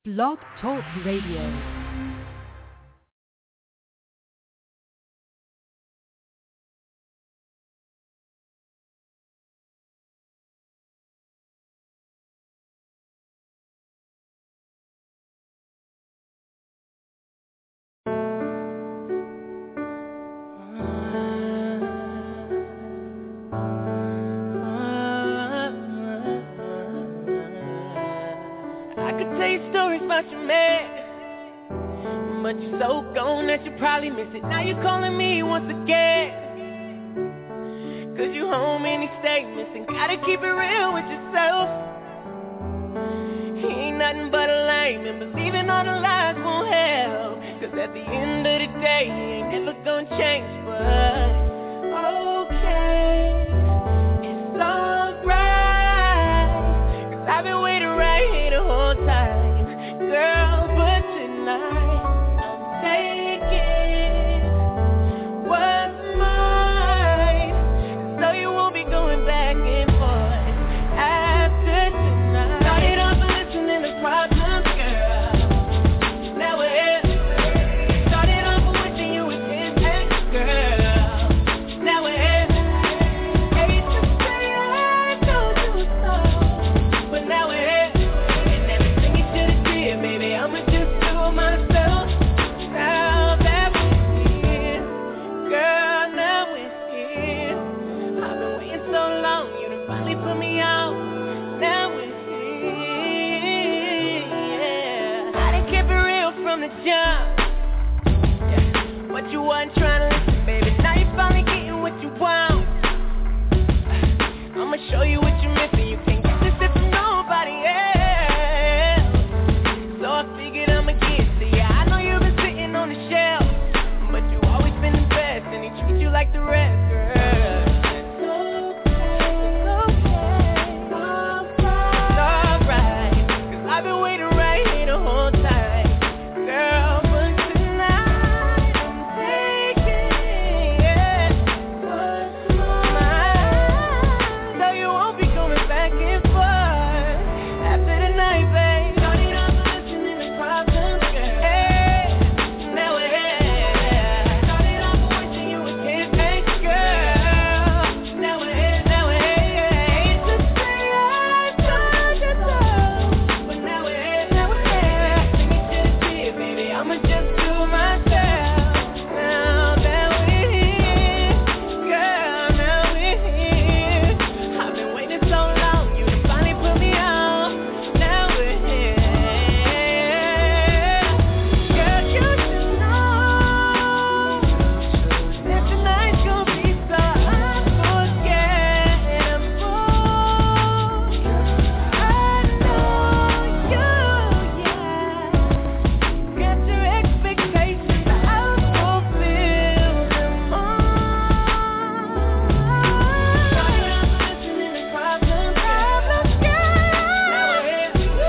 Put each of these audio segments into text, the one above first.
Blog Talk Radio. But you're so gone that you probably miss it. Now you're calling me once again, cause you home and he stay missing. Gotta keep it real with yourself. He ain't nothing but a lame, and believing all the lies won't help. Cause at the end of the day, he ain't never gonna change. But okay, it's alright, cause I've been waiting right here the whole time, girl. But tonight show you what you're missing. You can't get this if nobody else. So I figured I'ma get to ya. I know you've been sitting on the shelf, but you always been the best, and he treats you like the rest, girl. It's alright, cause I've been waiting right here the whole time, girl. But tonight I'm taking it. What's mine? So you won't be going back and forth after the night, babe. Don't need all the listening to problems, girl. Hey, now we're here. Don't need all the wishing you was his ex, girl. Now we're here. Hate to say I told you so, but now we're here. Sing it to the tear, baby. I'ma just do myself. Now that we're here, girl, now we're here. I've been waiting so long, you finally put me on. Now we're here. Girl, you should know that tonight's gonna be so unforgettable. I know you, got your expectations, I'll fulfill them all. Listening to problems, girl. Now we're here.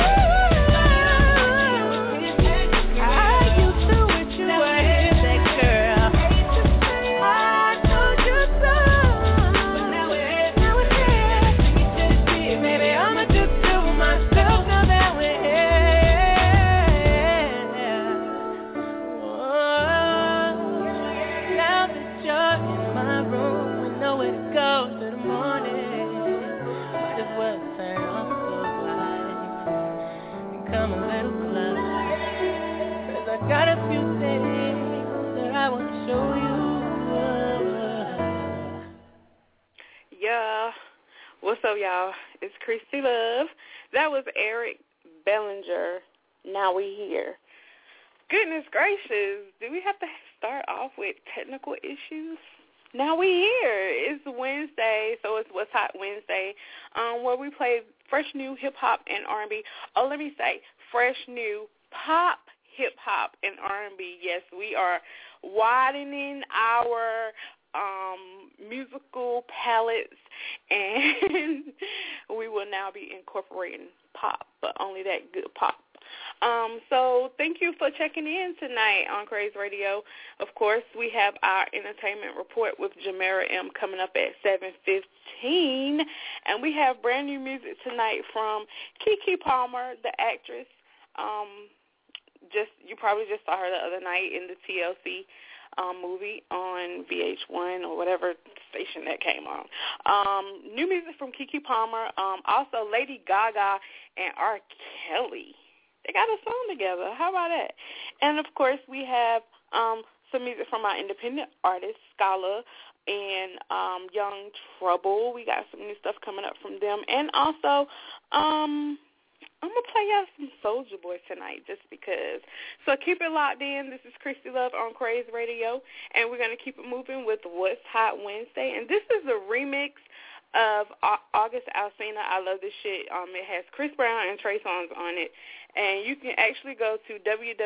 I used to wish you were his ex, girl. I told you so, but now we're here. Sing it to the tear, baby. I'ma just do myself now that we're here. Whoa. Now that you're in my room, we know where to go till the morning. Might as well turn off those lights and come a little closer, 'cause I got a few things that I want to show you. Yeah. What's up, y'all? It's Christy Love. That was Eric Bellinger. Now we here. Goodness gracious. Do we have to start off with technical issues? Now we here. It's Wednesday, so it's What's Hot Wednesday, where we play fresh new hip-hop and R&B. Oh, let me say, fresh new pop, hip-hop, and R&B. Yes, we are widening our musical palettes, and we will now be incorporating pop, but only that good pop. So thank you for checking in tonight on Craze Radio. Of course, we have our entertainment report with Jamera M coming up at 7:15, and we have brand new music tonight from Keke Palmer, the actress, You probably just saw her the other night in the TLC movie on VH1 or whatever station that came on. New music from Keke Palmer. Also, Lady Gaga and R. Kelly. They got a song together. How about that? And, of course, we have some music from our independent artists, Scala and Young Trouble. We got some new stuff coming up from them. And also, I'm going to play y'all some Soulja Boy tonight just because. So keep it locked in. This is Christy Love on Craze Radio, and we're going to keep it moving with What's Hot Wednesday. And this is a remix of August Alsina. I love this shit. It has Chris Brown and Trey Songz on it. And you can actually go to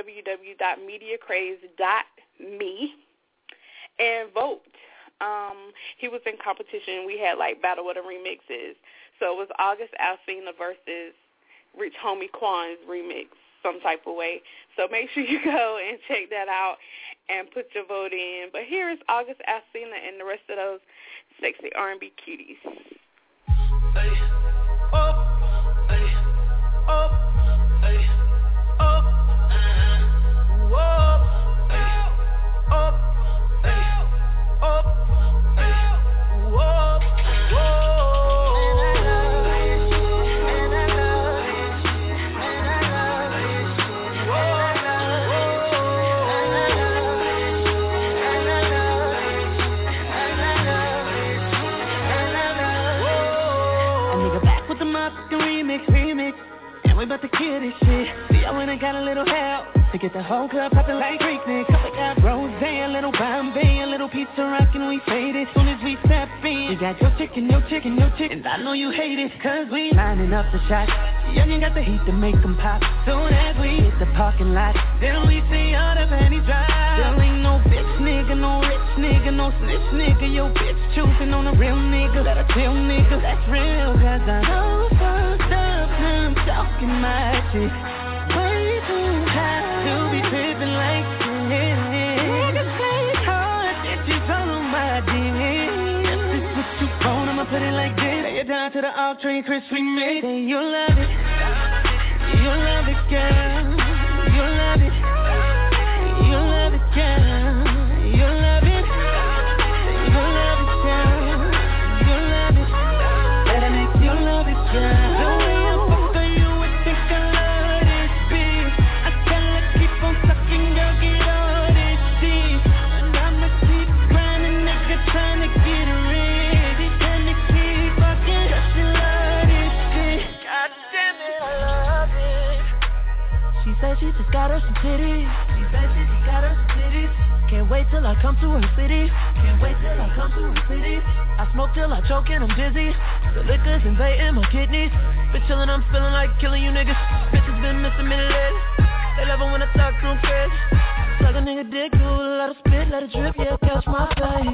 www.mediacraze.me and vote. He was in competition. We had like Battle of the Remixes. So it was August Alsina versus Rich Homie Quan's remix some type of way. So make sure you go and check that out and put your vote in. But here is August Alsina and the rest of those sexy R&B cuties. Hey, oh, hey, oh, hey, oh, whoa, hey, oh, hey, oh, hey, whoa, whoa. Remix, and we about to kill this shit. See, I went and got a little help to get the whole club poppin' like Greek Nick. We got rose, a little Bombay, a little pizza rockin', we fade it. Soon as we step in, you got your chicken, and I know you hate it, cause we lining up the shots. Young, you got the heat to make them pop. Soon as we hit the parking lot, then we see all the panties drop. There ain't no bitch nigga, no rich nigga, no snitch nigga. Your bitch choosing on a real nigga, that a real nigga, that's real. Cause I know fucked up, I'm talking my shit. Way too high to be tripping like this. Niggas play it hard, that you all on my dick. If this is what you want, I'ma put it like this. Lay it down to the all train, Chris, we made it. You love it, you love it, girl. You love it, you love it, girl. You love it, you love it, girl. You love it, that I make you love it, girl. The way I fuck on you, I think I love this bitch. I can't keep on sucking, girl, get all this shit. And I'ma keep grinding, nigga, trying to get rich. Trying to keep fucking, cause she love this shit. God damn it, I love it. She said she just got her some titties. She said she just got her some titties. Can't wait till I come to her city. Can't wait till I come to her city. I smoke till I choke and I'm dizzy. The liquor's invading my kidneys. Been chillin', I'm feeling like killing you niggas. Bitches been missing me lately. They love it when I talk to them crazy. Suck a nigga dick, do a lot of spit, let it drip. Yeah, catch my baby.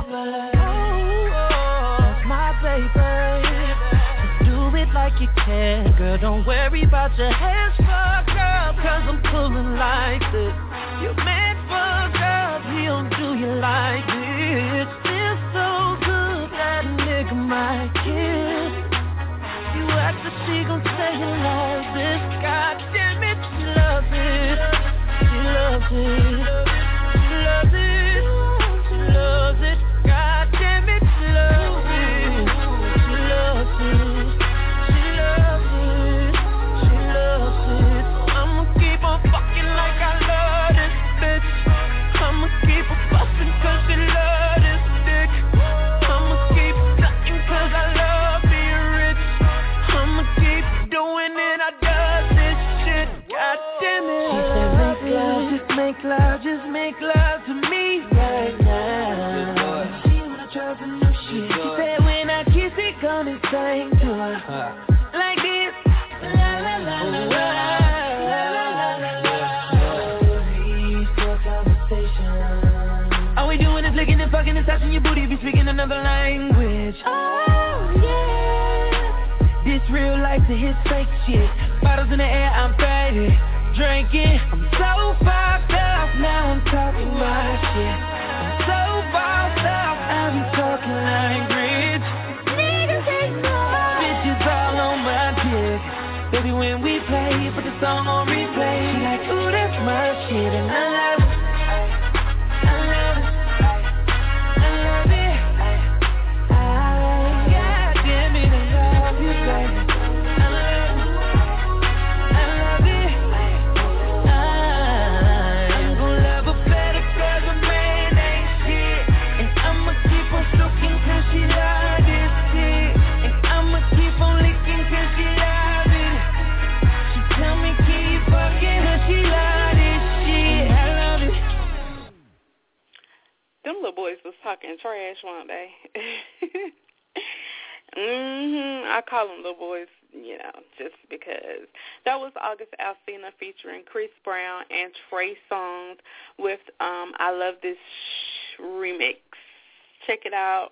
That's my baby. Just do it like you can, girl. Don't worry about your hands, fuck up. Cause I'm pulling like this. You meant for girls, he don't do you like this. Feels so good that a nigga might kiss. You act like she gon' say you love this. God damn it, she loves it. She loves it. She loves it. She loves it. God damn it, she loves it. She loves it. She loves it. She loves it. I'ma keep on fucking like I love this bitch. I'ma keep on bustin' cause she love this dick. I'ma keep sucking cause I love being rich. I'ma keep doing it, I does this shit. God damn it. She said make love, just make love to me right now. She wanna try some new shit. She said when I kiss it, gonna sing to her like this. La la la la la la la la. All we doing is licking and fucking and touching your booty. Be speaking another language. Oh yeah. This real life to his fake shit. Bottles in the air, I'm faded. Drinking, I'm so fucked up. Now I'm talking my shit. I'm so fucked up. I be talking like rich. Niggas ain't no bitches all on my dick. Baby, when we play, put the song on replay. little boys was talking trash one day. I call them little boys, you know, just because. That was August Alsina featuring Chris Brown and Trey Songz with I Love This remix. Check it out.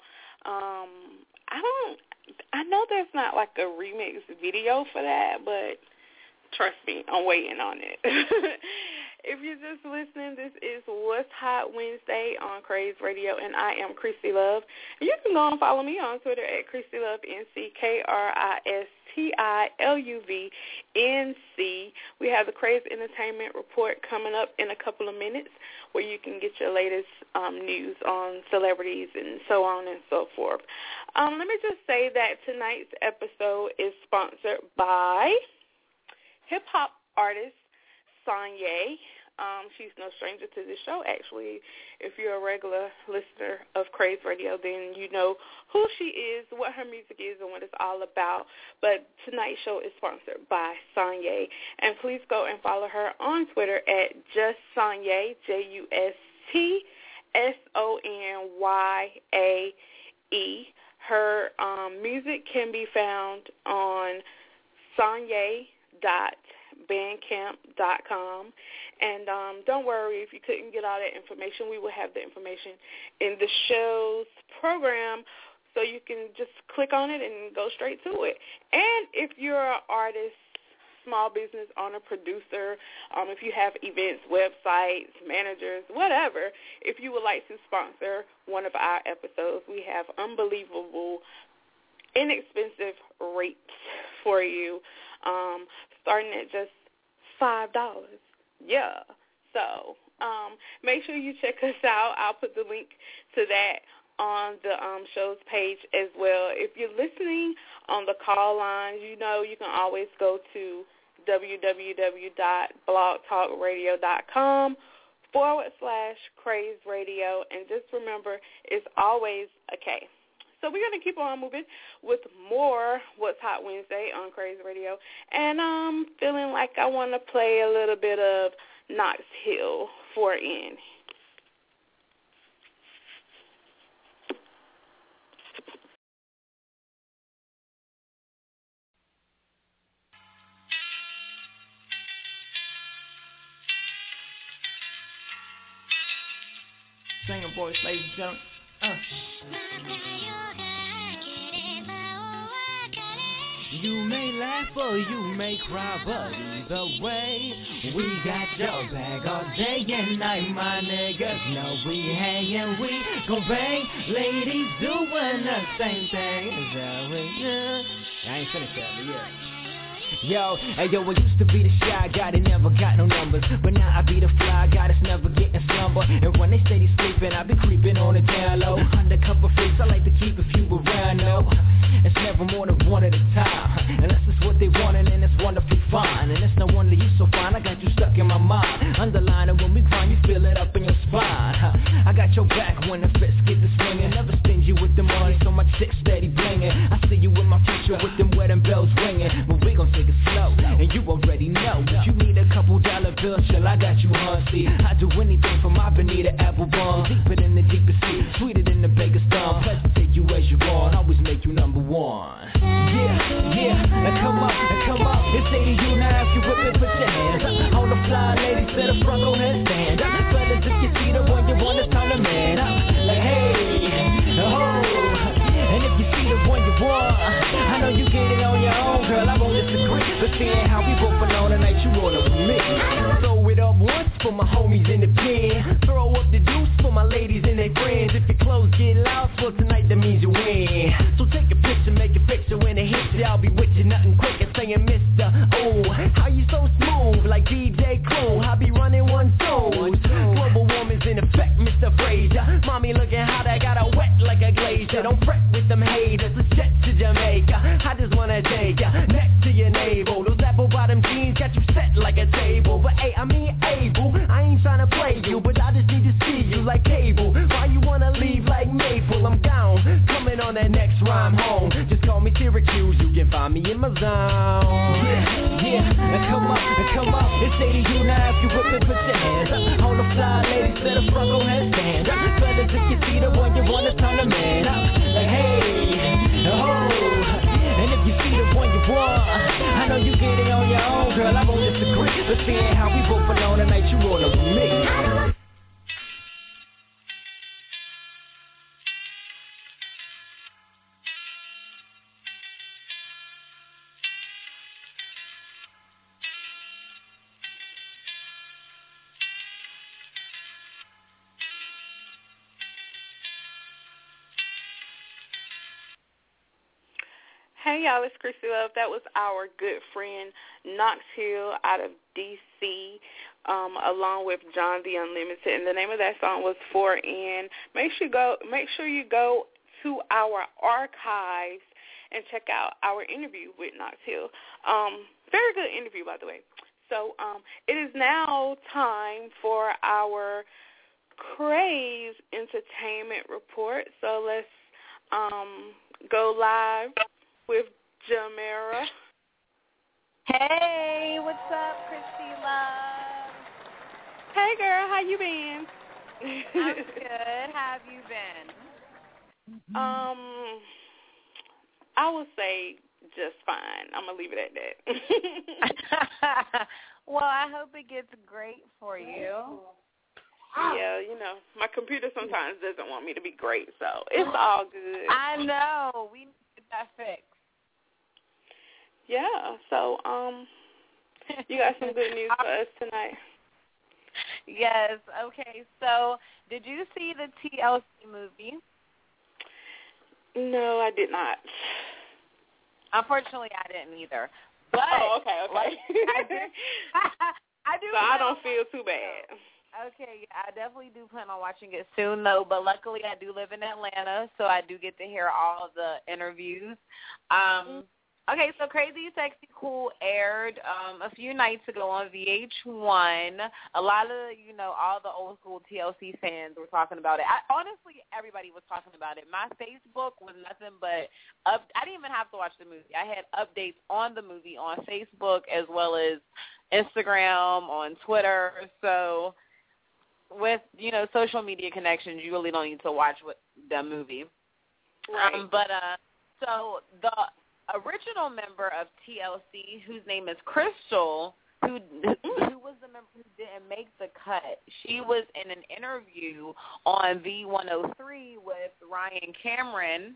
I know there's not like a remix video for that, but trust me, I'm waiting on it. If you're just listening, this is What's Hot Wednesday on Craze Radio, and I am Christy Love. And you can go and follow me on Twitter at Christy Love NC, KRISTILUVNC. We have the Craze Entertainment Report coming up in a couple of minutes, where you can get your latest news on celebrities and so on and so forth. Let me just say that tonight's episode is sponsored by hip-hop artist Sanye. She's no stranger to this show, actually. If you're a regular listener of Craze Radio, then you know who she is, what her music is, and what it's all about. But tonight's show is sponsored by Sanye. And please go and follow her on Twitter at JustSonyae, JustSonyae. Her music can be found on Sanye.bandcamp.com. And don't worry if you couldn't get all that information. We will have the information in the show's program, so you can just click on it and go straight to it. And if you're an artist, small business owner, producer, if you have events, websites, managers, whatever, if you would like to sponsor one of our episodes, we have unbelievable, inexpensive rates for you, starting at just $5. Yeah. So make sure you check us out. I'll put the link to that on the show's page as well. If you're listening on the call lines, you know you can always go to www.blogtalkradio.com/Craze Radio, and just remember, it's always a K. So we're going to keep on moving with more What's Hot Wednesday on Craze Radio, and I'm feeling like I want to play a little bit of Knox Hill for in. Singer voice, ladies and gentlemen. You may laugh or you may cry, but either way, we got your back all day and night. My niggas know we hang and we gon' bang. Ladies doing the same thing. I ain't finished that, but yeah. Yo, hey yo, I used to be the shy guy that never got no numbers, but now I be the fly guy that's never getting slumber. And when they steady sleeping, I be creeping on the down low. Undercover freaks, I like to keep a few around, no. It's never more than one at a time, unless it's what they want, and then it's wonderfully fine. And it's no wonder you so fine, I got you stuck in my mind. Underlining when we grind, you feel it up in your spine. I got your back when the fists get to swinging. Never stingy with the money, so my chick steady blinging. I see you in my future with them wedding bells ringing, but we gon' take it slow, and you already know. If you need a couple dollar bills, chill, I got you, hun. See, I do anything for my Bonita Applebum. Deeper than the deepest sea, sweeter than the baker's thumb. Plus to take you as you are, and always make you number one. Yeah, now come up. It's 80 you now, if you whip it, put your hands up. On the fly, ladies, to the front, go ahead, stand up. Fellas, if you see the one you want, it's time to man up. Like, hey, oh. And if you see the one you want, I know you get it on your own, girl, I won't disagree. But seeing how we both alone tonight, you rollin' with me. Throw it up once for my homies in the pen. Throw up the deuce for my ladies and their friends. If your clothes get loud, well tonight that means you win. So take a picture, make a picture when it hits you. I'll be with you, nothing quick and saying Mr. Oh, how you so smooth like DJ Clue? I be running one two. Global warming's in effect, Mr. Frazier. Mommy looking hot, I got her wet like a glacier. Don't fret with them haters, let's jet to Jamaica. I just wanna take ya next to your navel. Those apple bottom jeans got you set like a table. But hey, I mean able, I ain't tryna play you, but I just need to see you like cable. Why you wanna leave like Maple? I'm down, coming on that next rhyme home. Just call me Syracuse, you can find me in my zone. Yeah, now come Come on, it's 80 you now if you whip it, put your hands up. All the fly ladies better fuck on that stand up. Fellas, if you see the one you wanna turn the man up. Like, hey, oh. And if you see the one you want, I know you get it on your own, girl, I won't disagree. But seeing how we both alone tonight, you roll up with me. Hey, y'all, it's Chrissy Love. That was our good friend Knox Hill out of D.C., along with John the Unlimited. And the name of that song was 4N. Make sure you go to our archives and check out our interview with Knox Hill. Very good interview, by the way. So it is now time for our Craze Entertainment Report. So let's go live with Jamera. Hey, what's up, Chrissy Love? Hey, girl, how you been? I'm good. How have you been? I would say just fine. I'm gonna leave it at that. Well, I hope it gets great for you. Yeah, you know, my computer sometimes doesn't want me to be great, so it's all good. I know. We need to get that fixed. Yeah, so you got some good news for us tonight. Yes, okay. So, did you see the TLC movie? No, I did not. Unfortunately, I didn't either. But okay. Like, I do. So I don't feel too bad. Okay, I definitely do plan on watching it soon, though. But luckily, I do live in Atlanta, so I do get to hear all of the interviews. Okay, so Crazy Sexy Cool aired a few nights ago on VH1. A lot of, all the old school TLC fans were talking about it. Honestly, everybody was talking about it. My Facebook was nothing but I didn't even have to watch the movie. I had updates on the movie on Facebook as well as Instagram, on Twitter. So with, social media connections, you really don't need to watch the movie. Right. So the original member of TLC, whose name is Crystal, who was the member who didn't make the cut, she was in an interview on V103 with Ryan Cameron.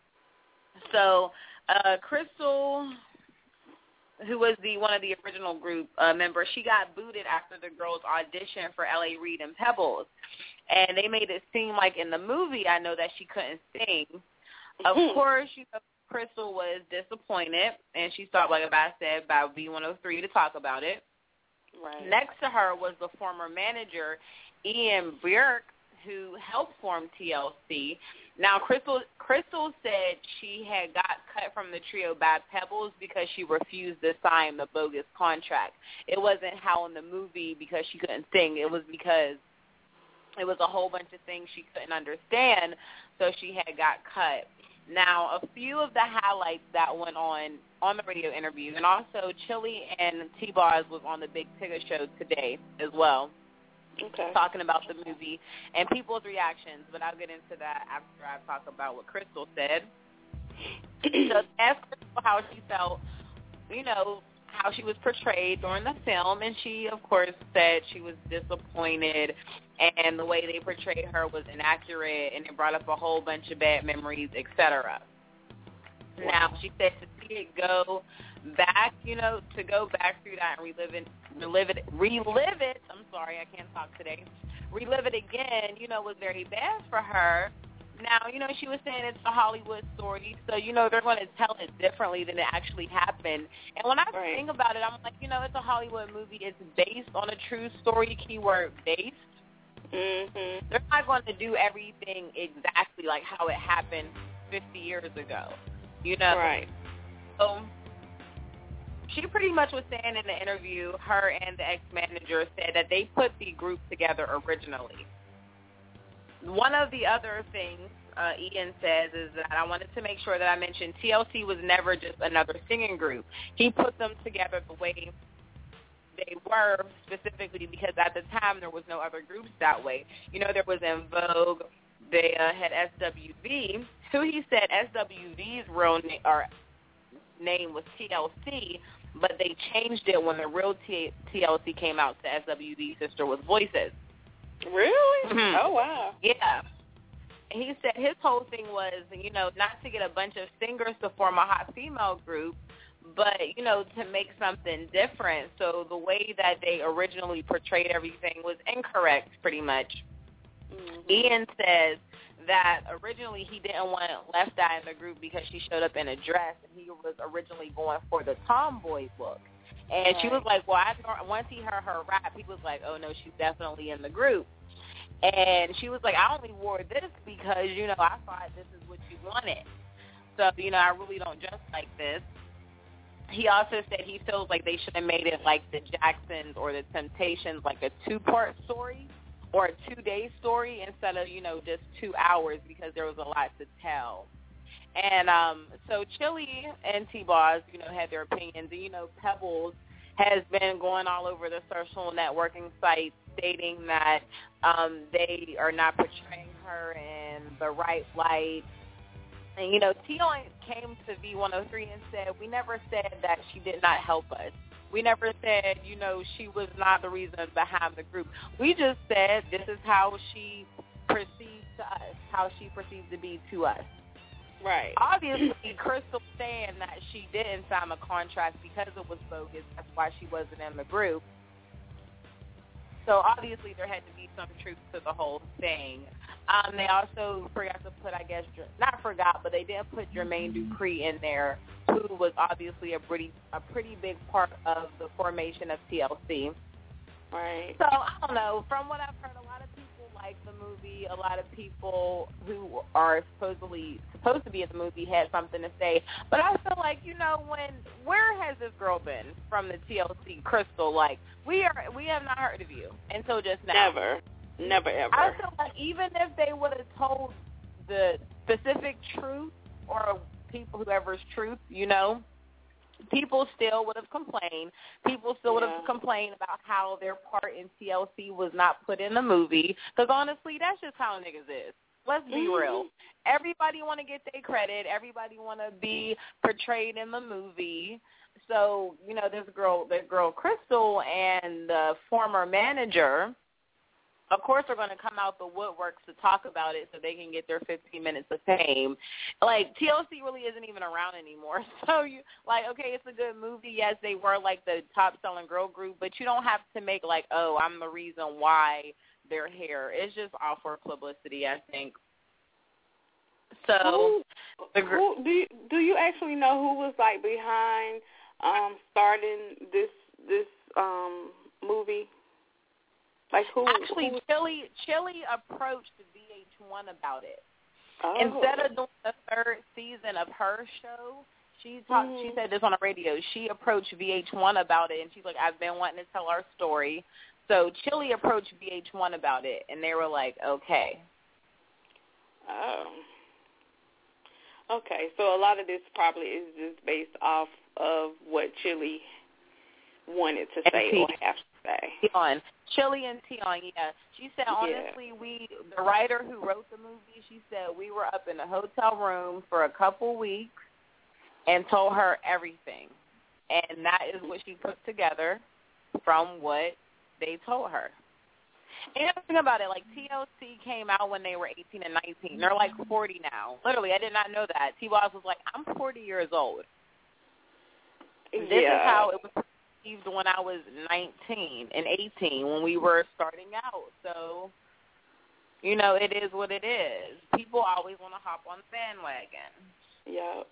So Crystal, who was one of the original group members, she got booted after the girls auditioned for L.A. Reid and Pebbles. And they made it seem like in the movie, I know that she couldn't sing. Of course, Crystal was disappointed, and she stopped, like I said, by V103 to talk about it. Right. Next to her was the former manager, Ian Bjork, who helped form TLC. Now, Crystal said she had got cut from the trio by Pebbles because she refused to sign the bogus contract. It wasn't how in the movie because she couldn't sing. It was because it was a whole bunch of things she couldn't understand, so she had got cut. Now, a few of the highlights that went on the radio interview, and also Chili and T-Boz was on the Big Tigger show today as well, talking about the movie and people's reactions, but I'll get into that after I talk about what Crystal said. So asked Crystal how she felt, how she was portrayed during the film, and she, of course, said she was disappointed and the way they portrayed her was inaccurate and it brought up a whole bunch of bad memories, etc. Wow. Now, she said to see it go back, to go back through that and relive it, I'm sorry, I can't talk today, relive it again, was very bad for her. Now, she was saying it's a Hollywood story, so, they're going to tell it differently than it actually happened. And when I think about it, I'm like, it's a Hollywood movie. It's based on a true story, keyword based. Mm-hmm. They're not going to do everything exactly like how it happened 50 years ago, Right. So she pretty much was saying in the interview, her and the ex-manager said that they put the group together originally. One of the other things Ian says is that I wanted to make sure that I mentioned TLC was never just another singing group. He put them together the way they were, specifically because at the time there was no other groups that way. You know, there was En Vogue, they had SWV, who he said SWV's real name was TLC, but they changed it when the real TLC came out to SWV's sister was Voices. Really? Mm-hmm. Oh, wow. Yeah. He said his whole thing was, you know, not to get a bunch of singers to form a hot female group, but, you know, to make something different. So the way that they originally portrayed everything was incorrect, pretty much. Mm-hmm. Ian says that originally he didn't want Left Eye in the group because she showed up in a dress, and he was originally going for the tomboy look. And she was like, well, once he heard her rap, he was like, oh, no, she's definitely in the group. And she was like, I only wore this because, you know, I thought this is what you wanted. So, you know, I really don't dress like this. He also said he feels like they should have made it like the Jacksons or the Temptations, like a 2-part story or a 2-day story instead of, you know, just 2 hours, because there was a lot to tell. And so Chili and T-Boz, you know, had their opinions. And, you know, Pebbles has been going all over the social networking sites stating that they are not portraying her in the right light. And, you know, Tion came to V103 and said, we never said that she did not help us. We never said, you know, she was not the reason behind the group. We just said this is how she perceived to us, how she perceived to be to us. Right. Obviously, Crystal saying that she didn't sign the contract because it was bogus. That's why she wasn't in the group. So obviously there had to be some truth to the whole thing. They also forgot to put, I guess, not forgot, but they did put Jermaine Dupri in there, who was obviously a pretty big part of the formation of TLC. Right. So I don't know. From what I've heard, a lot of people like the movie. A lot of people who are supposed to be in the movie had something to say. But I feel like, you know, where has this girl been from the TLC, Crystal? Like, we have not heard of you until just now. Never, ever. I feel like even if they would have told the specific truth, or whoever's truth, you know, people still would have complained. People still would have complained about how their part in TLC was not put in the movie. Because honestly, that's just how niggas is. Let's be real. Everybody want to get their credit. Everybody want to be portrayed in the movie. So, you know, this girl Crystal and the former manager, of course, they're going to come out the woodworks to talk about it so they can get their 15 minutes of fame. Like, TLC really isn't even around anymore. So, okay, it's a good movie. Yes, they were, like, the top-selling girl group, but you don't have to make, like, oh, I'm the reason why they're here. It's just all for publicity, I think. So, do you actually know who was, like, behind starting this movie? Like Actually, Chili approached VH1 about it. Oh. Instead of doing the 3rd season of her show, she said this on the radio. She approached VH1 about it, and she's like, I've been wanting to tell our story. So Chili approached VH1 about it, and they were like, okay. Oh. Okay, so a lot of this probably is just based off of what Chili wanted to say or have to say. Chili and Tion, yeah. She said, honestly, the writer who wrote the movie, she said, we were up in a hotel room for a couple weeks and told her everything. And that is what she put together from what they told her. And think about it, like, TLC came out when they were 18 and 19. They're like 40 now. Literally, I did not know that. T-Boz was like, I'm 40 years old. This is how it was when I was 19 and 18 when we were starting out. So, you know, it is what it is. People always want to hop on the bandwagon. Yep.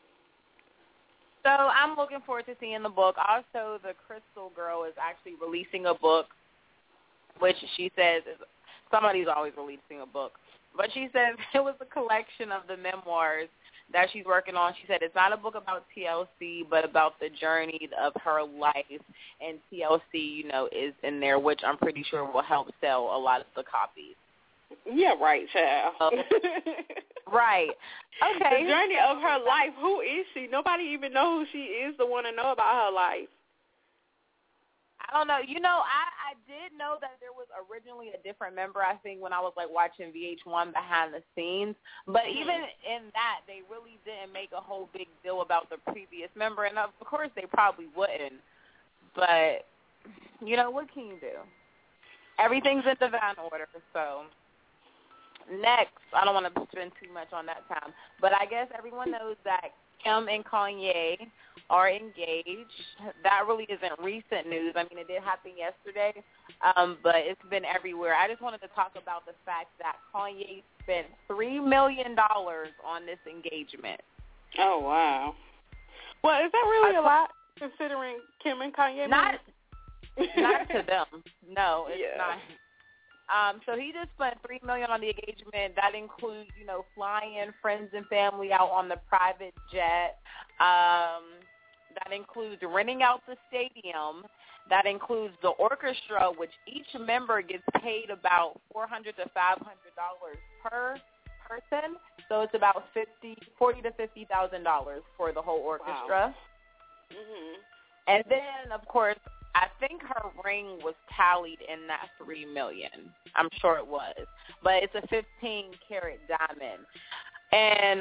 So I'm looking forward to seeing the book. Also, the Crystal girl is actually releasing a book, which she says somebody's always releasing a book. But she says it was a collection of the memoirs that she's working on. She said it's not a book about TLC, but about the journey of her life. And TLC, you know, is in there, which I'm pretty sure will help sell a lot of the copies. Yeah, right, child. Right. Okay. The journey of her life. Who is she? Nobody even knows who she is to want to know about her life. I don't know. I did know that there was originally a different member, I think, when I was, like, watching VH1 behind the scenes. But even in that, they really didn't make a whole big deal about the previous member. And, of course, they probably wouldn't. But, what can you do? Everything's in divine order, so... Next, I don't want to spend too much on that time, but I guess everyone knows that Kim and Kanye are engaged. That really isn't recent news. I mean, it did happen yesterday, but it's been everywhere. I just wanted to talk about the fact that Kanye spent $3 million on this engagement. Oh, wow. Well, is that really a lot, considering Kim and Kanye? Not to them. No, it's not. So he just spent $3 million on the engagement. That includes, flying friends and family out on the private jet. That includes renting out the stadium. That includes the orchestra, which each member gets paid about $400 to $500 per person. So it's about $40,000 to $50,000 for the whole orchestra. Wow. Mhm. And then, of course, I think her ring was tallied in that $3 million. I'm sure it was. But it's a 15-carat diamond. And,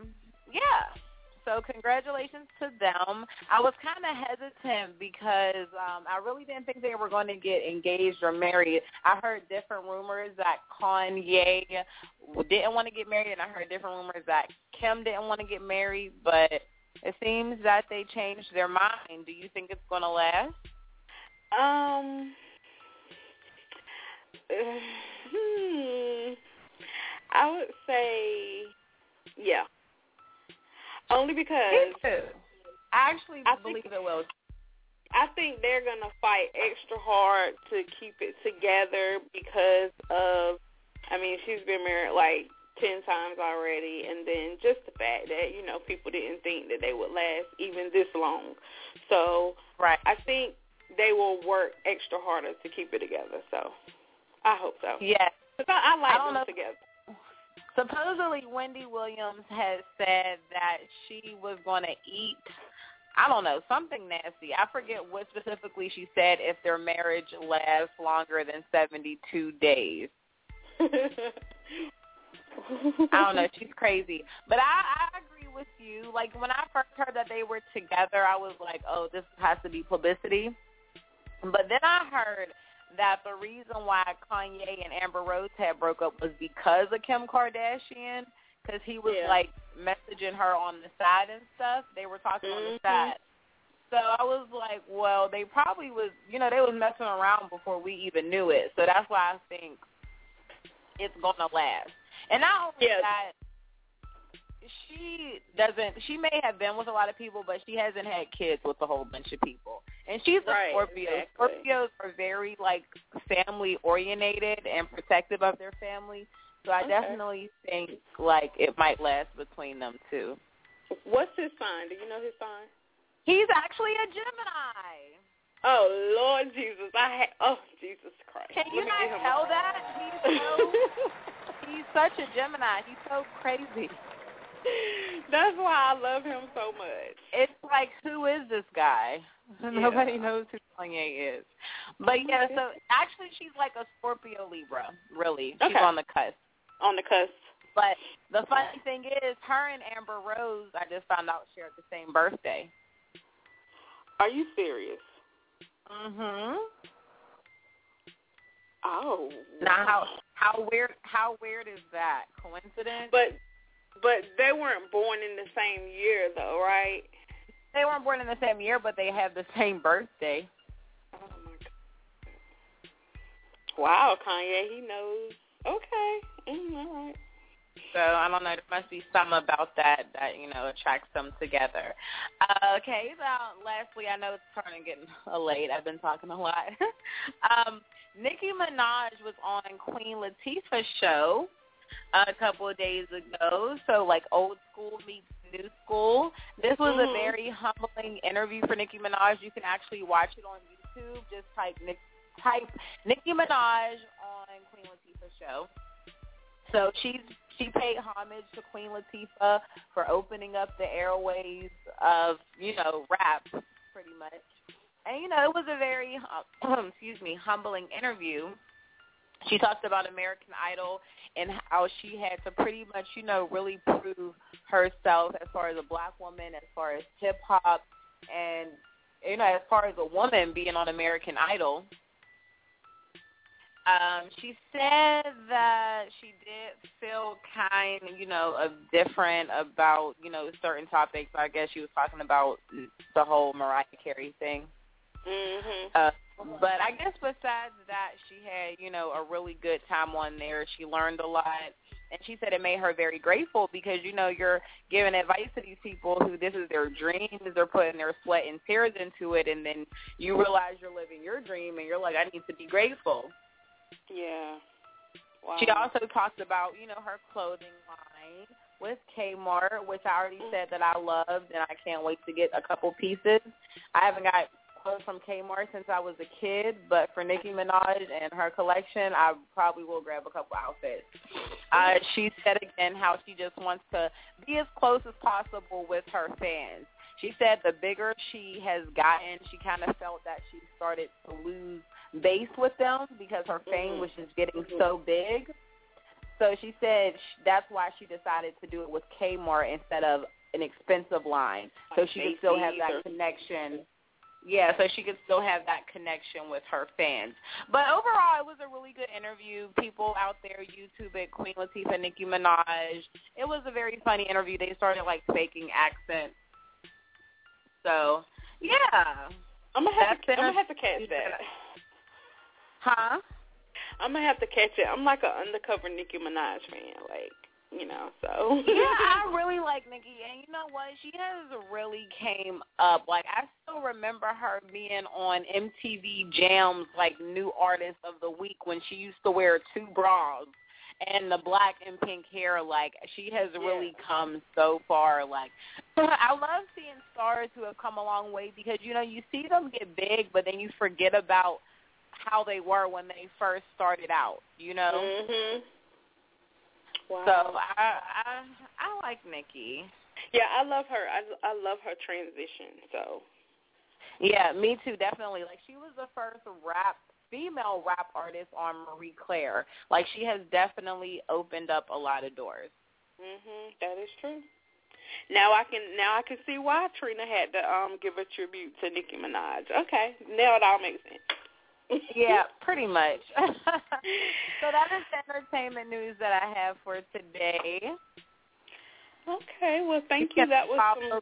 so congratulations to them. I was kind of hesitant because I really didn't think they were going to get engaged or married. I heard different rumors that Kanye didn't want to get married, and I heard different rumors that Kim didn't want to get married. But it seems that they changed their mind. Do you think it's going to last? I would say, yeah. Only because I actually believe it will. I think they're going to fight extra hard to keep it together because of, she's been married like 10 times already, and then just the fact that, people didn't think that they would last even this long. So right. I think they will work extra harder to keep it together. So I hope so. Yeah. I like them together. Supposedly, Wendy Williams has said that she was going to eat, something nasty. I forget what specifically she said if their marriage lasts longer than 72 days. I don't know. She's crazy. But I agree with you. Like, when I first heard that they were together, I was like, oh, this has to be publicity. But then I heard that the reason why Kanye and Amber Rose had broke up was because of Kim Kardashian, because he was, messaging her on the side and stuff. They were talking on the side. So I was like, well, they probably was, they was messing around before we even knew it. So that's why I think it's going to last. And not only that, she may have been with a lot of people, but she hasn't had kids with a whole bunch of people. And she's a Scorpio. Exactly. Scorpios are very, family-oriented and protective of their family. So I definitely think, it might last between them, too. What's his sign? Do you know his sign? He's actually a Gemini. Oh, Lord Jesus. Jesus Christ. Can you not tell that? He's such a Gemini. He's so crazy. That's why I love him so much. It's like, who is this guy? Nobody knows who Kanye is. But, so actually she's like a Scorpio Libra, really. She's on the cusp. On the cusp. But the funny thing is, her and Amber Rose, I just found out, share the same birthday. Are you serious? Mm-hmm. Oh. Now, how weird is that? Coincidence? But they weren't born in the same year, though, right? They weren't born in the same year, but they have the same birthday. Oh, my God. Wow, Kanye, he knows. Okay. All right. So, I don't know. There must be something about that, attracts them together. Okay, so lastly, I know it's starting to get late. I've been talking a lot. Nicki Minaj was on Queen Latifah's show a couple of days ago, so old school meets new school. This was a very humbling interview for Nicki Minaj. You can actually watch it on YouTube. Just type Nicki Minaj on Queen Latifah's show. So she paid homage to Queen Latifah for opening up the airways of, rap, pretty much. And, it was a very, humbling interview. She talked about American Idol and how she had to pretty much, really prove herself as far as a black woman, as far as hip-hop, and, as far as a woman being on American Idol. She said that she did feel kind, of different about, certain topics. I guess she was talking about the whole Mariah Carey thing. Mm-hmm. But I guess besides that, she had, a really good time on there. She learned a lot. And she said it made her very grateful because, you're giving advice to these people who this is their dreams. They're putting their sweat and tears into it. And then you realize you're living your dream and you're like, I need to be grateful. Yeah. Wow. She also talked about, her clothing line with Kmart, which I already said that I loved, and I can't wait to get a couple pieces. I haven't got clothes from Kmart since I was a kid, but for Nicki Minaj and her collection, I probably will grab a couple outfits. She said again how she just wants to be as close as possible with her fans. She said the bigger she has gotten, she kind of felt that she started to lose base with them because her fame was just getting so big. So she said that's why she decided to do it with Kmart instead of an expensive line, so she could still have that connection. Yeah, so she could still have that connection with her fans. But overall, it was a really good interview. People out there, YouTube it, Queen Latifah, Nicki Minaj. It was a very funny interview. They started, faking accents. So, yeah. I'm gonna have to catch that. Huh? I'm going to have to catch it. I'm like an undercover Nicki Minaj fan, so. Yeah, I really like Nicki. And you know what? She has really came up. I still remember her being on MTV Jams, New Artist of the Week when she used to wear 2 bras and the black and pink hair. She has really come so far. I love seeing stars who have come a long way because, you see them get big, but then you forget about how they were when they first started out, Mhm. Wow. So I like Nicki. Yeah, I love her. I love her transition. So. Yeah, me too. Definitely. She was the first female rap artist on Marie Claire. She has definitely opened up a lot of doors. Mhm. That is true. Now I can see why Trina had to give a tribute to Nicki Minaj. Okay, now it all makes sense. Yeah, pretty much. So that is the entertainment news that I have for today. Okay, well, thank you. That was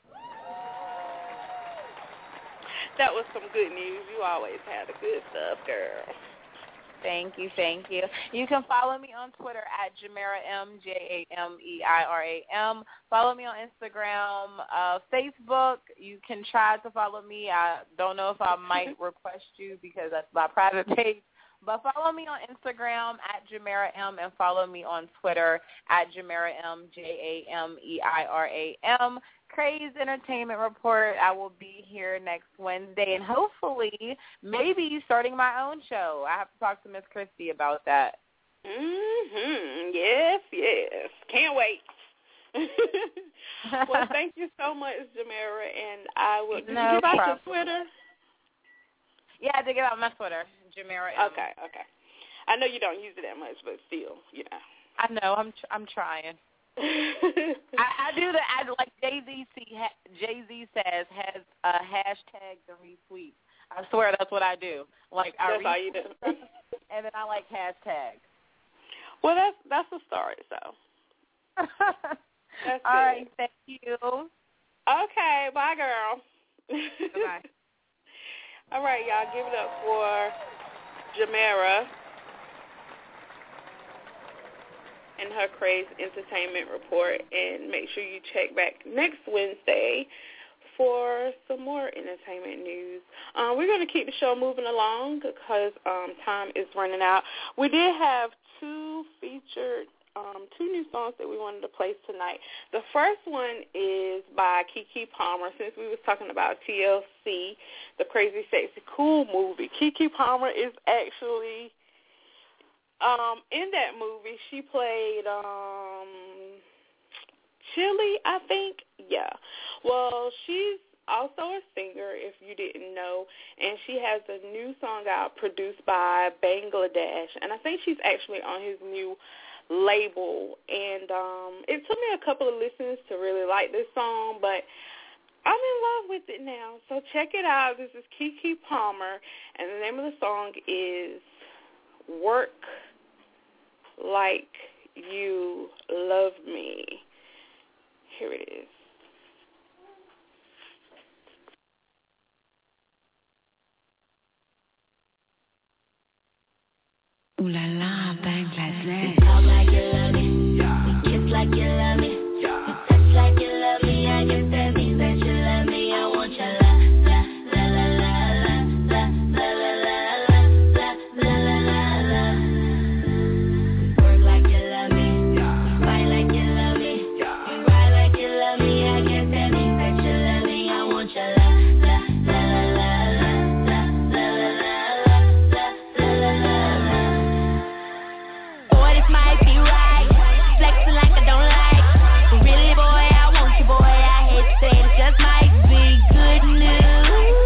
some good news. You always have the good stuff, girl. Thank you. You can follow me on Twitter at Jameira M, JAMEIRAM. Follow me on Instagram, Facebook. You can try to follow me. I don't know if I might request you because that's my private page. But follow me on Instagram at Jameira M and follow me on Twitter at Jameira M, JAMEIRAM. Craze Entertainment Report. I will be here next Wednesday and hopefully maybe starting my own show. I have to talk to Miss Christy about that. Mhm. Yes. Can't wait. Well, thank you so much, Jameira, and I will. Did you give out your Twitter? Yeah, I did give out my Twitter, Jameira M. Okay. I know you don't use it that much, but still, I know. I'm trying. I do like Jay-Z says has a hashtag to retweet. I swear that's what I do. I that's all you do. And then I hashtags. Well, that's a start. So. That's all right. Thank you. Okay. Bye, girl. Goodbye. All right, y'all. Give it up for Jameira and her Craze Entertainment Report, and make sure you check back next Wednesday for some more entertainment news. We're going to keep the show moving along because time is running out. We did have two new songs that we wanted to play tonight. The first one is by Keke Palmer. Since we was talking about TLC, the Crazy Sexy Cool movie, Keke Palmer is actually in that movie. She played Chili, I think. Yeah. Well, she's also a singer, if you didn't know, and she has a new song out produced by Bangladesh, and I think she's actually on his new label, and it took me a couple of listens to really like this song, but I'm in love with it now, so check it out. This is Keke Palmer, and the name of the song is Work Like You Love Me. Here it is. Ooh la la, Bangladesh. You talk like you love me, you kiss like you love me, you touch like you love me. I guess that means that you love me. I want your la la la la la la la la la la la la. Work like you love me, fight like you love me, you ride like you love me. I guess that means that you love me. I want your la la la la la la la la la la la. Boy, this might be right, flexing like I don't like, but really, boy, I want you, boy. I hate to say it, it just might be good news.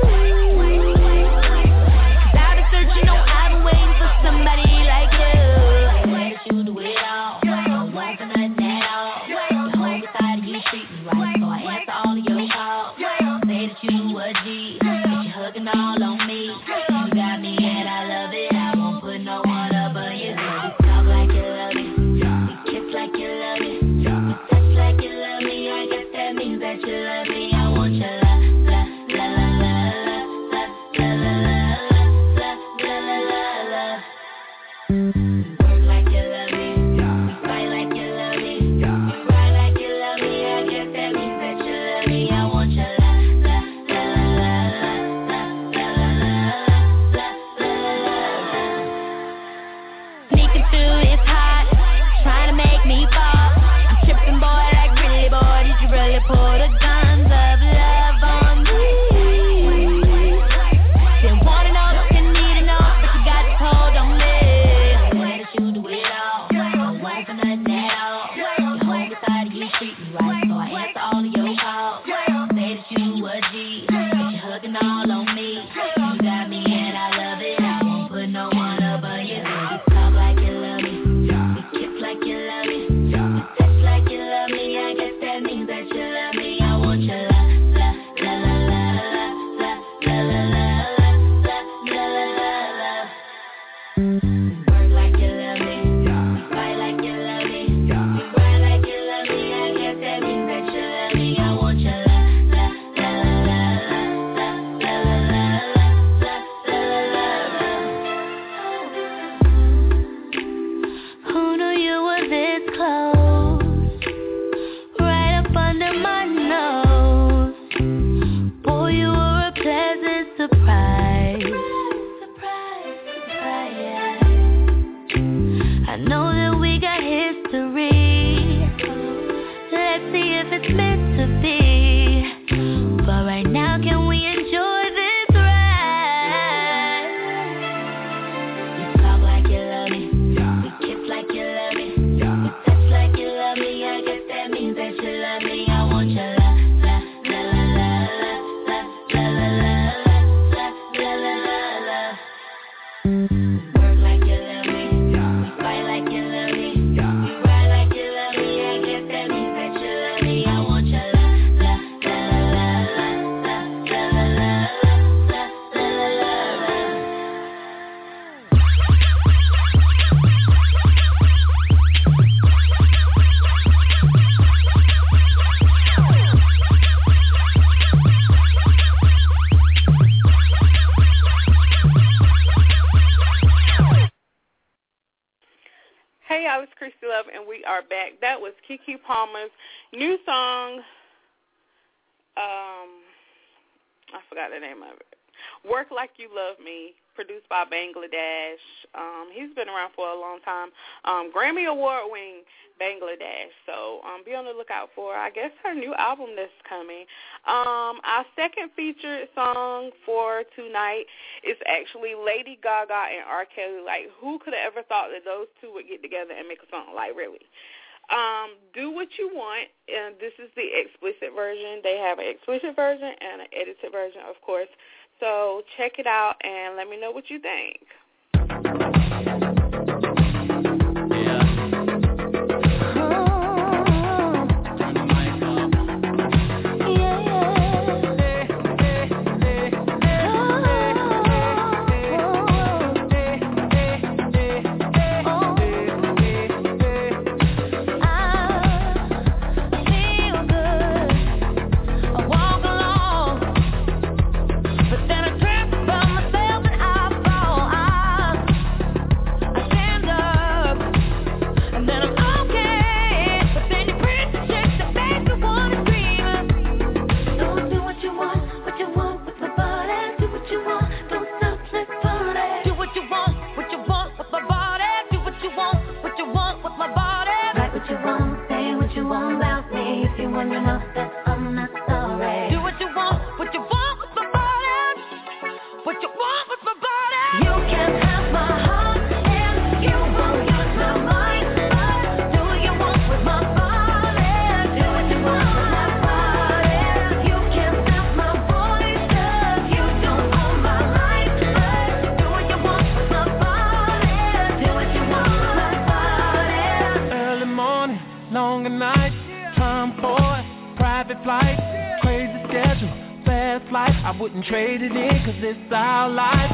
'Cause I've been searching, no, I've been waiting for somebody like you. Let you do it all, don't want for nothing at all. You hold me tight and you treat me right, so I answer all of your calls. Say that you a G, that you hugging all on me. You got me and I love it, I won't put no one up but you. You talk like you love me, you kiss like you love me, you touch like you love me. I guess that means that you love me. I want your la la la la la la la la la la la la. Work like you love me, fight like you love me, you ride like you love me. I guess that means that you love me. I want your la la la la la la la la la la. Sneaking through, it's hot, trying to make me fall. I'm tripping, boy, like really, boy. Did you really pull the guns of love on me? Didn't wanna know, didn't need to know, but you got this hold on me. Let you do it all, don't want for nothing at all. You hold me tight and you treat me right, so I answer all of your calls. Say that you a G, that you hugging all on me. You got me and I love it, I won't put no one up but you. You talk like you love me, you kiss like you love me, you touch like you love me. I guess that means that you love me. I want your la la la la la la la la la la la la. Work like you love me, fight like you love me, you ride like you love me. I guess that means that you love me. I want your la la la la la la la la la la. Who knew you were this close, right up under my nose? Boy, you were a pleasant surprise. I know that we got history. Let's see if it's meant to be. But right now, can we enjoy this ride? You talk like you love me, you kiss like you love me, you touch like you love me. I guess that means that you love me. I want your la la la la la la la la la la la la. Work like you love me, fight like you love me, you ride like you love me. I guess that means that you love me. I want your la la la la la la la la la la la la. Hey, y'all, it's Christy Love, and we are back. That was Keke Palmer's new song. I forgot the name of it. Work Like You Love Me, produced by Bangladesh. He's been around for a long time. Grammy Award-winning Bangladesh. So be on the lookout for, I guess, her new album that's coming. Our second featured song for tonight is actually Lady Gaga and R. Kelly. Like, who could have ever thought that those two would get together and make a song? Like, really? Do What You Want, and this is the explicit version. They have an explicit version and an edited version, of course. So check it out and let me know what you think. Trade it in, cause it's our life.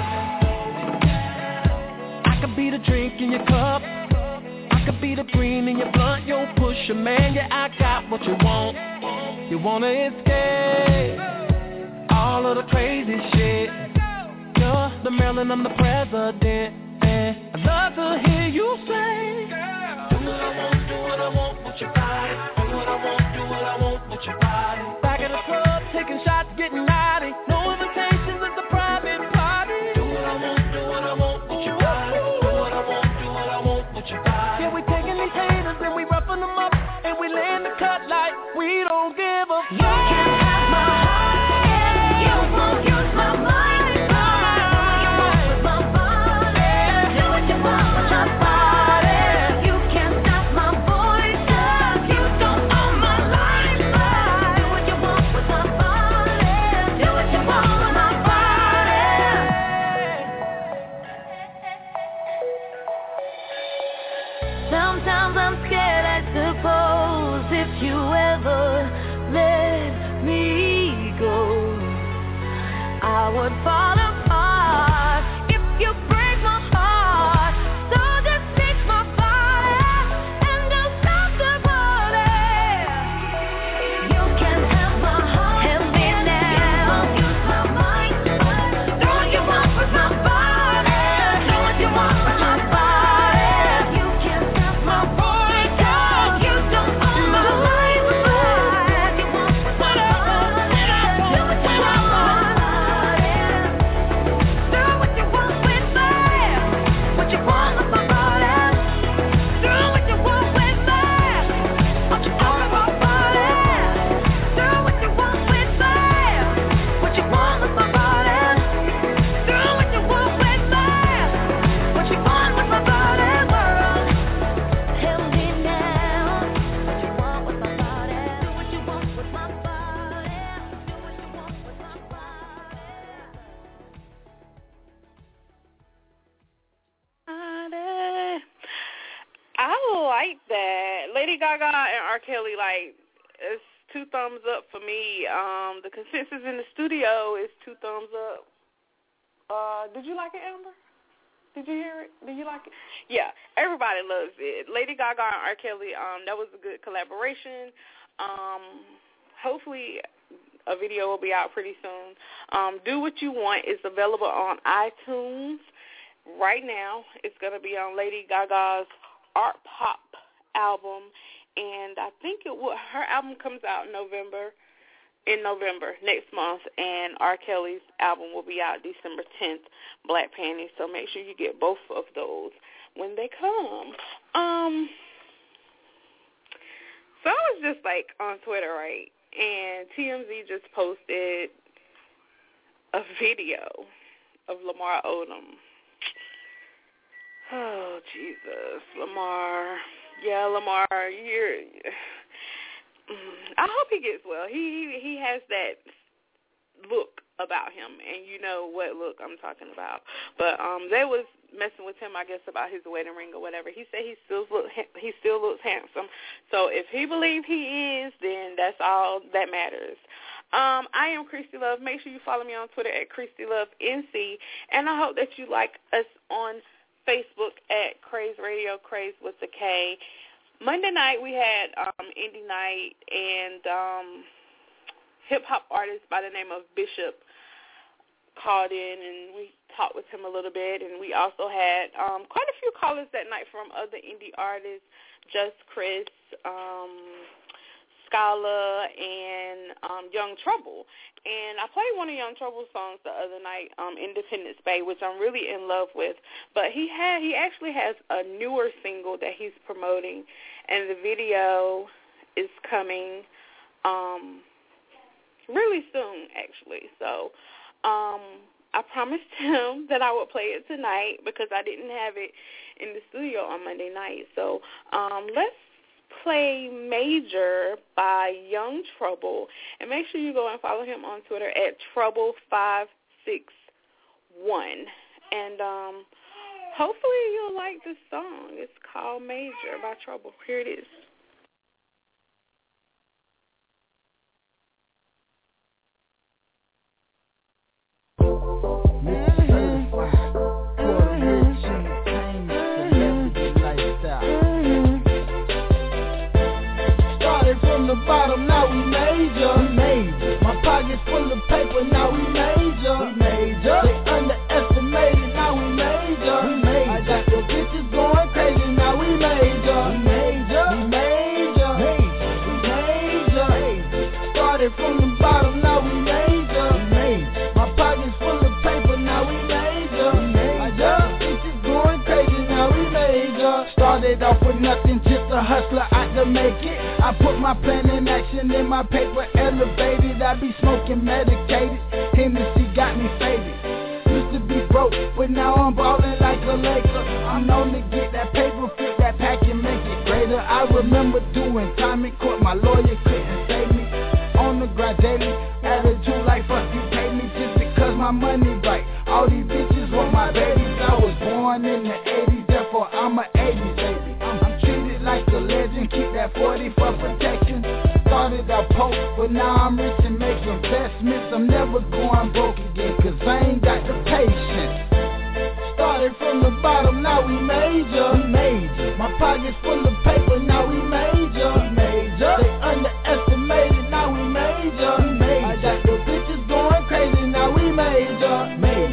I could be the drink in your cup, I could be the green in your blunt. Yo, pusher, man, yeah, I got what you want. You wanna escape all of the crazy shit. You're the Maryland, I'm the president, and I'd love to hear you say, do what I want, do what I want with your body. Do what I want, do what I want with your body. Back at the club, taking shots, getting naughty. No invitations at the private party. Do what I want with your body. Do what I want with your body. Yeah, we taking these haters and we roughing them up, and we laying the cut like we don't give a fuck. You can't have my heart and you won't use my mind. Do what you want with my body. You can't stop my voice, 'cause you don't own my life. Do what you want with my body. Do what you want with my body. Sometimes I'm scared, I suppose, if you ever let me go, I would fall apart if you break my heart. So just fix my body and don't stop the party. You can have my heart, help me now. Use my mind. Do what you want with my body. Do what you want with my body. You can't stop my voice, 'cause you don't own my life. Do what you want with my body. Do what you want with my body. Do what you want with me. What you want with my body. Do what you want with me. What you want with my body. Do what you want with me. What you want with my body. Do what you want with me. What you want with my body, world. Help me now. What you want with my body. Do what you want with my body. Do what you want with my body. I like that. Lady Gaga and R. Kelly, like, it's 2 thumbs up for me. The consensus in the studio is 2 thumbs up. Did you like it, Amber? Did you hear it? Did you like it? Yeah, everybody loves it. Lady Gaga and R. Kelly, that was a good collaboration. Hopefully a video will be out pretty soon. Do What You Want is available on iTunes right now. It's going to be on Lady Gaga's Art Pop album, and I think her album comes out in November next month, and R. Kelly's album will be out December 10th, Black Panties, so make sure you get both of those when they come. So I was just like on Twitter, right, and TMZ just posted a video of Lamar Odom. Oh, Oh, Jesus. Lamar. Yeah, Lamar, I hope he gets well. He has that look about him, and you know what look I'm talking about. But they was messing with him, I guess, about his wedding ring or whatever. He said he still looks handsome. So if he believes he is, then that's all that matters. I am Christy Love. Make sure you follow me on Twitter at ChristyLoveNC, and I hope that you like us on Facebook at Craze Radio, Craze with the K. Monday night we had indie night, and hip-hop artist by the name of Bishop called in, and we talked with him a little bit. And we also had quite a few callers that night from other indie artists, Just Chris, Scala, and Young Trouble. And I played one of Young Trouble's songs the other night, Independence Bay, which I'm really in love with. But he actually has a newer single that he's promoting, and the video is coming really soon, actually. So I promised him that I would play it tonight because I didn't have it in the studio on Monday night. So let's play Major by Young Trouble, and make sure you go and follow him on Twitter at Trouble561. And hopefully you'll like this song. It's called Major by Trouble. Here it is. The bottom, now we major. My pockets full of paper, now we major. They underestimated, now we major. I got the bitches going crazy, now we major. Started from the bottom, now we major. My pockets full of paper, now we major. I got the bitches going crazy, now we major. Started off with nothing, just a hustler out to make it. I put my plan in action in my paper elevated. I be smoking medicated. Hennessy got me faded. Used to be broke, but now I'm ballin' like a Laker. I'm known to get that paper, flip that pack and make it greater. I remember doing time in court, my lawyer couldn't save me. On the grind daily, attitude like fuck you pay me just because my money right. All these bitches want my babies. I was born in the 80s, therefore I'm a 80s baby. I'm treated like a legend, keep that 40 for protection. Started out poor, but now I'm rich and make investments. I'm never going broke again, cause I ain't got the patience. Started from the bottom, now we major. My pockets full of paper, now we major. They underestimated, now we major. I got the bitches going crazy, now we major.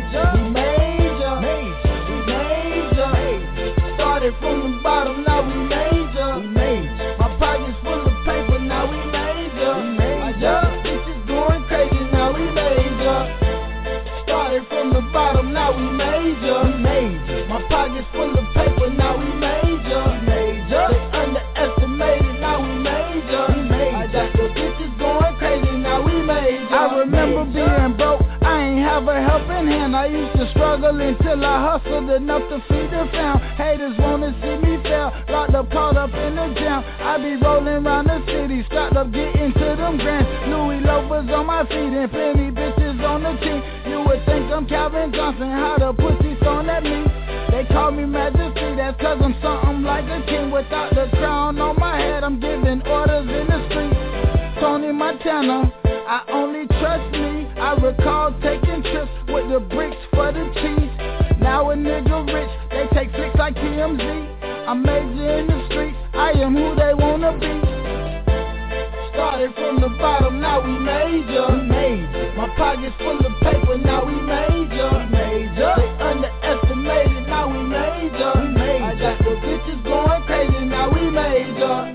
Started from the bottom, now we major. My pockets full of paper, now we major. I got the bitches going crazy, now we major. Started from the bottom, now we major. My pockets full of paper, now we major. They underestimated, now we major. I got the bitches going crazy, now we major. I remember being broke, I ain't have a helping hand. I used to struggle until I hustled enough to feed the fam. Haters wanna see me fail, locked up, caught up in the jam. I be rolling around the city, strapped up, getting to them grands. Louis loafers on my feet and plenty bitches on the team. You would think I'm Calvin Johnson, how the pussy thrown at me. They call me Majesty, that's cause I'm something like a king. Without the crown on my head, I'm giving orders in the street. Tony Montana, I only trust me. I recall taking trips with the bricks for the cheese. Now a nigga rich, they take flicks like TMZ. I'm major in the streets, I am who they wanna be. Started from the bottom, now we major. My pockets full of paper, now we major. They underestimated, now we major. I got the bitches going crazy, now we major.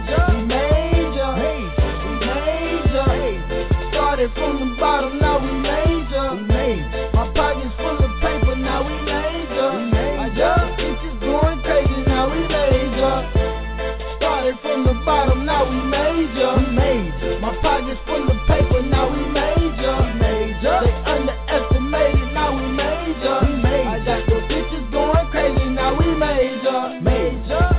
Started from the bottom, now we major. My pockets full of paper, now we major. I got the bitches going crazy, now we major. Started from the bottom, now we major. My pockets full of paper, now we major. They underestimated, now we major. I got the bitches going crazy, now we major. major, major.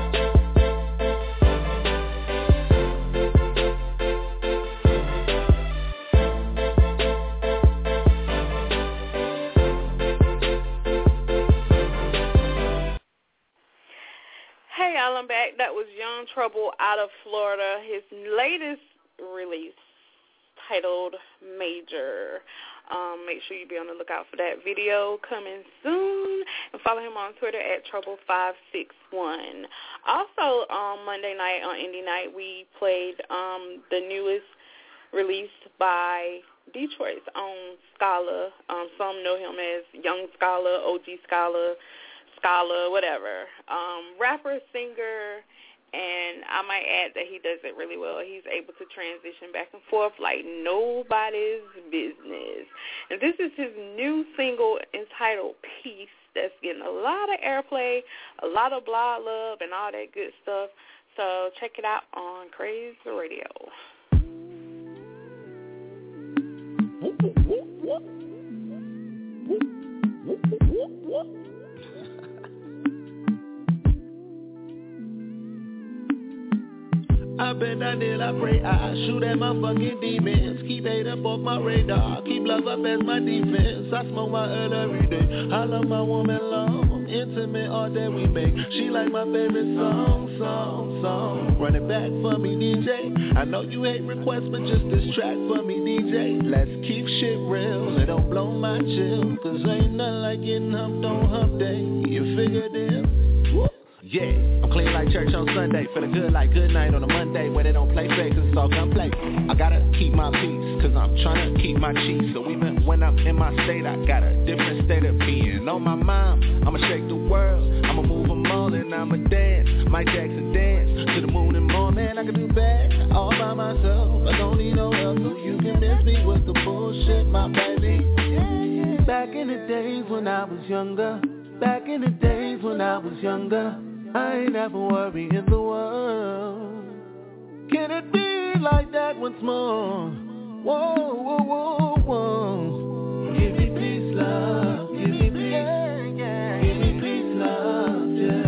Hey, y'all, I'm back. That was Young Trouble out of Florida. His latest release, titled Major. Make sure you be on the lookout for that video coming soon. And follow him on Twitter at Trouble561. Also, on Monday night, on Indie Night, we played the newest release by Detroit's own Scala. Some know him as Young Scala, OG Scala, whatever. Rapper, singer, and I might add that he does it really well. He's able to transition back and forth like nobody's business. And this is his new single entitled Peace that's getting a lot of airplay, a lot of blah love, and all that good stuff. So check it out on Craze Radio. I bend that nail, I pray, I shoot at my fucking demons. Keep hate up off my radar, keep love up as my defense. I smoke my herb every day, I love my woman long. Intimate all that we make, she like my favorite song. Run it back for me, DJ. I know you hate requests, but just this track for me, DJ. Let's keep shit real, it don't blow my chill. Cause ain't nothing like getting humped on hump day. You figured it? Yeah, I'm clean like church on Sunday, feeling good like good night on a Monday, where they don't play fake, cause it's all gunplay. I gotta keep my peace, cause I'm trying to keep my cheese. So even when I'm in my state, I got a different state of being. On my mind, I'ma shake the world, I'ma move them all and I'ma dance. Mike Jackson dance, to the moon and more, man, I can do bad, all by myself. I don't need no help, so you can miss me with the bullshit, my baby. Back in the days when I was younger, back in the days when I was younger, I ain't never worry in the world. Can it be like that once more? Whoa, whoa, whoa, whoa. Give me peace, love. Give me peace. Give me peace, love.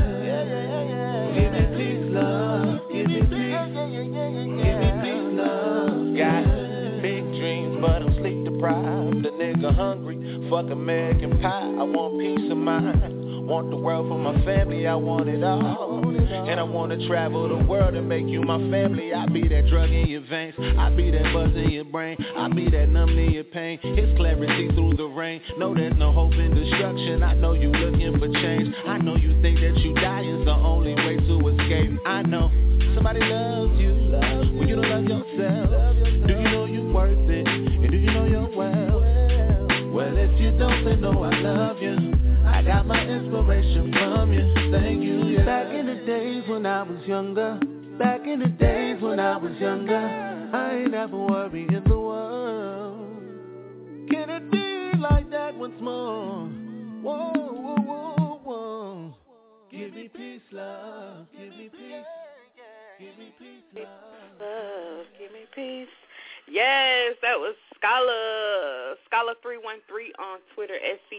Yeah. Give me peace, love. Give me peace. Give me peace, love. Got big dreams, but I'm sleep deprived. The nigga hungry. Fuck American pie. I want peace of mind. Want the world for my family, I want it all. And I want to travel the world and make you my family. I be that drug in your veins, I be that buzz in your brain, I be that numb in your pain. It's clarity through the rain. No, there's no hope in destruction. I know you looking for change. I know you think that you die is the only way to escape. I know somebody loves you when you don't love yourself. Do you know you worth it? And do you know your wealth? Well, if you don't, then no, I love you. I got my inspiration from you, thank you, yeah. Back in the days when I was younger, back in the days when I was younger, I ain't never worry in the world. Can it be like that once more? Whoa, whoa, whoa, whoa. Give me peace, love, give me peace. Give me peace, love. Give me peace. Yes, that was Scala 313 on Twitter,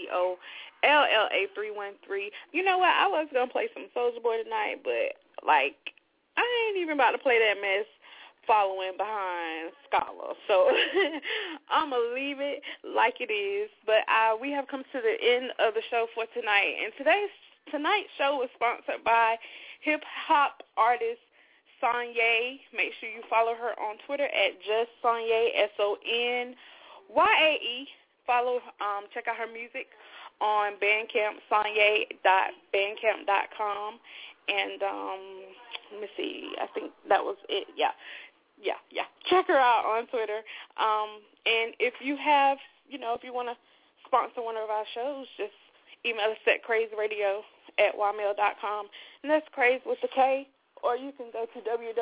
SCOLLA 313. You know what? I was gonna play some Soulja Boy tonight, but like I ain't even about to play that mess following behind Scala. So I'm gonna leave it like it is. But we have come to the end of the show for tonight, and tonight's show was sponsored by hip hop artist Sonyae. Make sure you follow her on Twitter at just Sonyae, SONYAE. Follow, check out her music on Bandcamp, sonyae.bandcamp.com. And let me see, I think that was it. Yeah. Check her out on Twitter. And if you have, if you want to sponsor one of our shows, just email us at crazeradio@ymail.com. And that's craze with a K. Or you can go to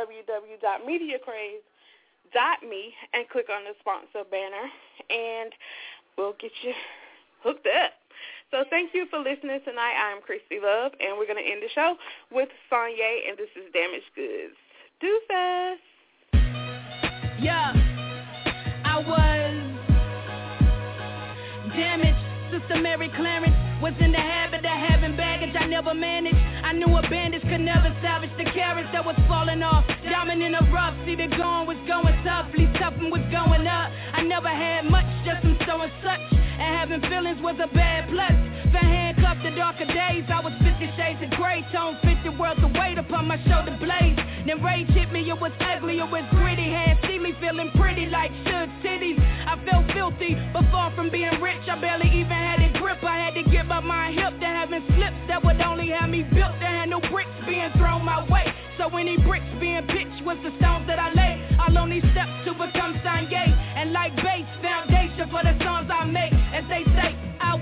www.mediacraze.me and click on the sponsor banner, and we'll get you hooked up. So thank you for listening tonight. I'm Christy Love, and we're going to end the show with Sonyae, and this is Damaged Goods. Deuces. Yeah, I was damaged. Sister Mary Clarence was in the habit of having baggage I never managed. I I knew a bandage could never salvage the carrots that was falling off. Diamond in the rough, see the going was going softly, toughin' was going up. I never had much, just some so and such. And having feelings was a bad plus. For handcuffed the darker days, I was 50 shades of gray. Tone 50 worth of weight upon my shoulder blades. Then rage hit me, it was ugly, it was gritty. Had see me feeling pretty like should titties. I felt filthy, but far from being rich, I barely even had a grip. I had to get my mind hip to having slips that would only have me built to handle bricks being thrown my way. So any bricks being pitched was the stones that I lay. I'll only steps to become Kanye. And like base foundation for the songs I make. As they say, I'm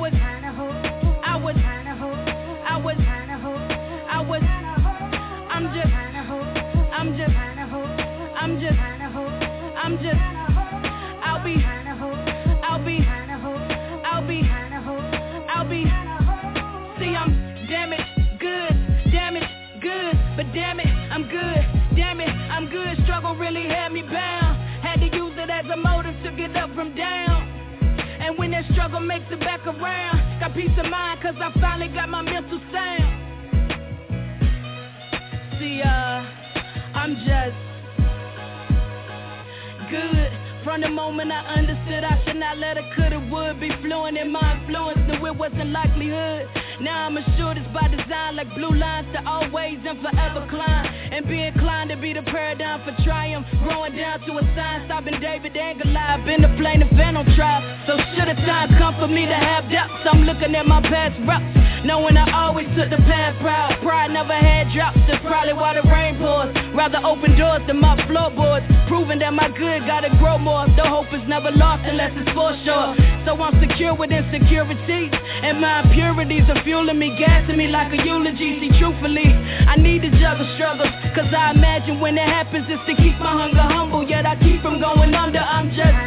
see, I'm damaged, good, but damn it, I'm good, damn it, I'm good. Struggle really had me bound. Had to use it as a motive to get up from down. And when that struggle makes it back around, got peace of mind cause I finally got my mental sound. See, I'm just good. From the moment I understood I should not let a coulda would be fluent in my influence, knew it wasn't likelihood. Now I'm assured it's by design, like blue lines to always and forever climb. And be inclined to be the paradigm for triumph, growing down to a sign, stopping David and Goliath, been the plaintiff and on trial. So should a time come for me to have doubts, I'm looking at my past routes, knowing I always took the path proud. Pride never had drops, that's probably why the rain pours. Rather open doors than my floorboards, proving that my good gotta grow more. The hope is never lost unless it's for sure. So I'm secure with insecurities, and my impurities are fueling me, gassing me like a eulogy. See, truthfully, I need to juggle struggles, cause I imagine when it happens it's to keep my hunger humble. Yet I keep from going under. I'm just still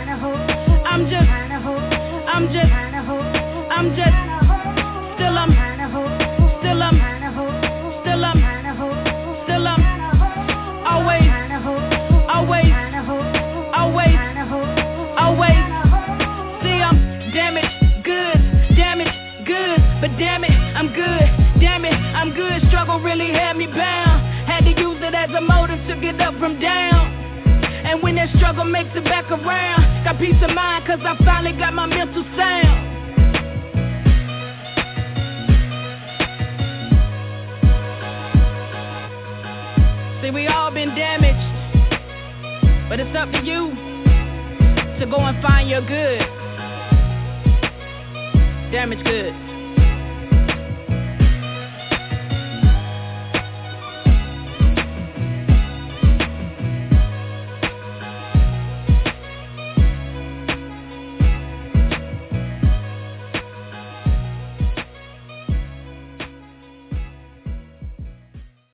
always. See, I'm damaged, good, but damn it, I'm good, damn it, I'm good. Struggle really had me bound. Had to use it as a motive to get up from down. And when that struggle makes it back around, got peace of mind cause I finally got my mental sound. See, we all been damaged, but it's up to you to go and find your good. Damage good.